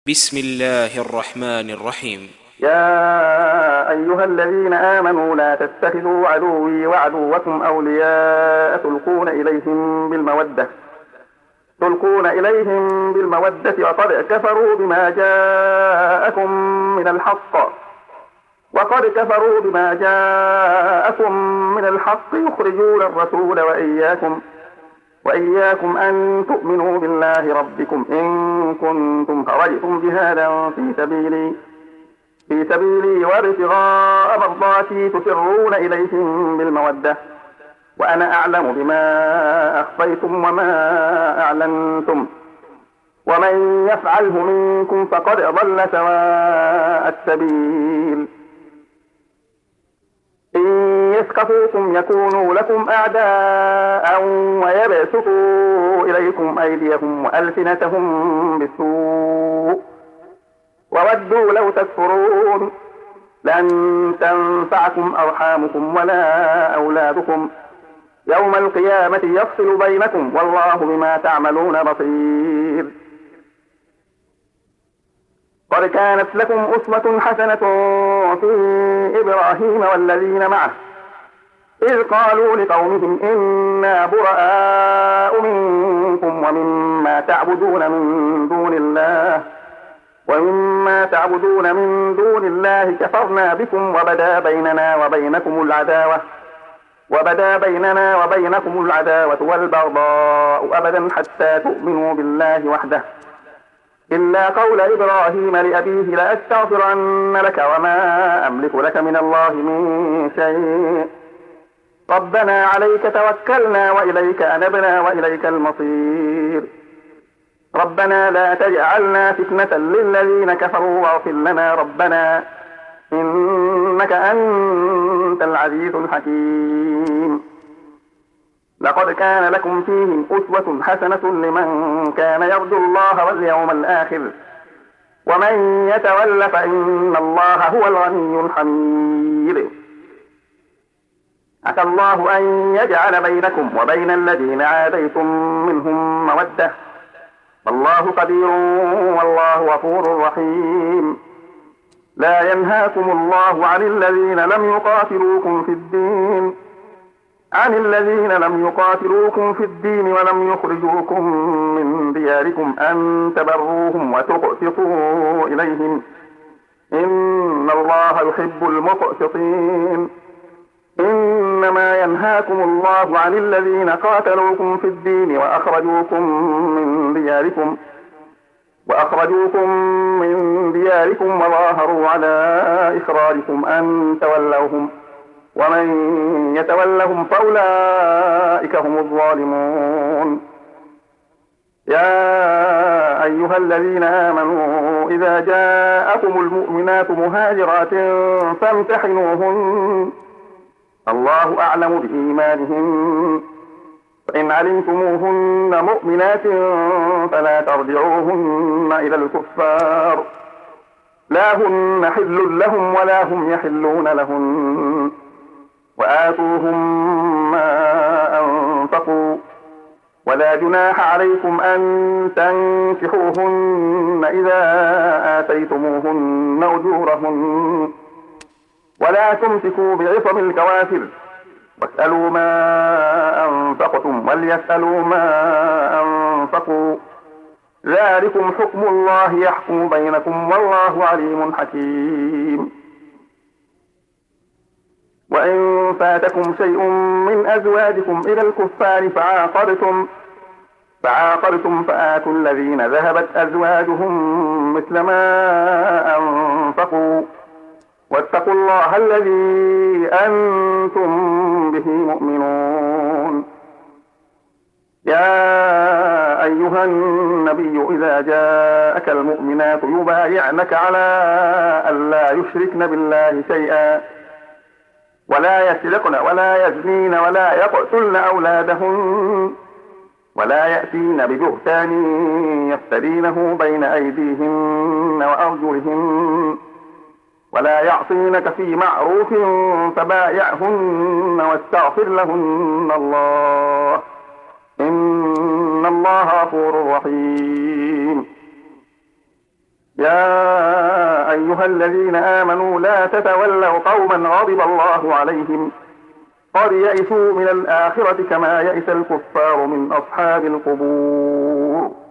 بسم الله الرحمن الرحيم. يا أيها الذين آمنوا لا تتخذوا عدوي وعدوكم أولياء تلقون إليهم بالمودة وقد كفروا بما جاءكم من الحق يخرجون الرسول وإياكم أن تؤمنوا بالله ربكم إن كنتم خرجتم جهادا في سبيلي وابتغاء مرضاتي تسرون إليهم بالمودة وأنا أعلم بما أخفيتم وما أعلنتم ومن يفعله منكم فقد ضل سواء السبيل. إن يثقفوكم يكونوا لكم أعداء ويبسطوا إليكم أيديهم وألسنتهم بالسوء وودوا لو تكفرون لن تنفعكم أرحامكم ولا أولادكم يوم القيامة يفصل بينكم والله بما تعملون بصير. قد كانت لكم أسوة حسنة في إبراهيم والذين معه إذ قالوا لقومهم إنا براء منكم ومما تعبدون من دون الله كفرنا بكم وبدا بيننا وبينكم العداوة والبغضاء أبدا حتى تؤمنوا بالله وحده إلا قول إبراهيم لأبيه لأستغفرن لك وما أملك لك من الله من شيء ربنا عليك توكلنا وإليك أنبنا وإليك المصير ربنا لا تجعلنا فتنة للذين كفروا واغفر لنا ربنا إنك أنت العزيز الحكيم. لقد كان لكم فيهم أسوة حسنة لمن كان يرجو الله واليوم الآخر ومن يتول فإن الله هو الغني الحميد. عسى الله أن يجعل بينكم وبين الذين عاديتم منهم مودة والله قدير والله غفور رحيم. لا ينهاكم الله عن الذين لم يقاتلوكم في الدين ولم يخرجوكم من دياركم أن تبروهم وتقسطوا إليهم إن الله يحب المقسطين. إنما ينهاكم الله عن الذين قاتلوكم في الدين وأخرجوكم من دياركم وظاهروا على إخراجكم أن تولوهم ومن يتولهم فأولئك هم الظالمون. يا أيها الذين آمنوا إذا جاءكم المؤمنات مهاجرات فامتحنوهن الله أعلم بإيمانهن فإن علمتموهن مؤمنات فلا ترجعوهن إلى الكفار لا هن حل لهم ولا هم يحلون لهن وآتوهم ما أنفقوا ولا جناح عليكم أن تنكحوهن إذا آتيتموهن أجورهن ولا تمسكوا بعصم الكوافر واسألوا ما أنفقتم وليسألوا ما أنفقوا ذلكم حكم الله يحكم بينكم والله عليم حكيم. وإن فاتكم شيء من أزواجكم إلى الكفار فعاقرتم فآتوا الذين ذهبت أزواجهم مثل ما أنفقوا واتقوا الله الذي أنتم به مؤمنون. يا أيها النبي إذا جاءك المؤمنات يبايعنك على ألا يشركن بالله شيئا ولا يسرقن ولا يزنين ولا يقتلن أولادهن ولا يأتين ببهتان يفترينه بين أيديهن وأرجلهن ولا يعصينك في معروف فبايعهن واستغفر لهن الله إن الله غفور رحيم. يا أيها الذين آمنوا لا تتولوا قوما غضب الله عليهم قد يئسوا من الآخرة كما يئس الكفار من أصحاب القبور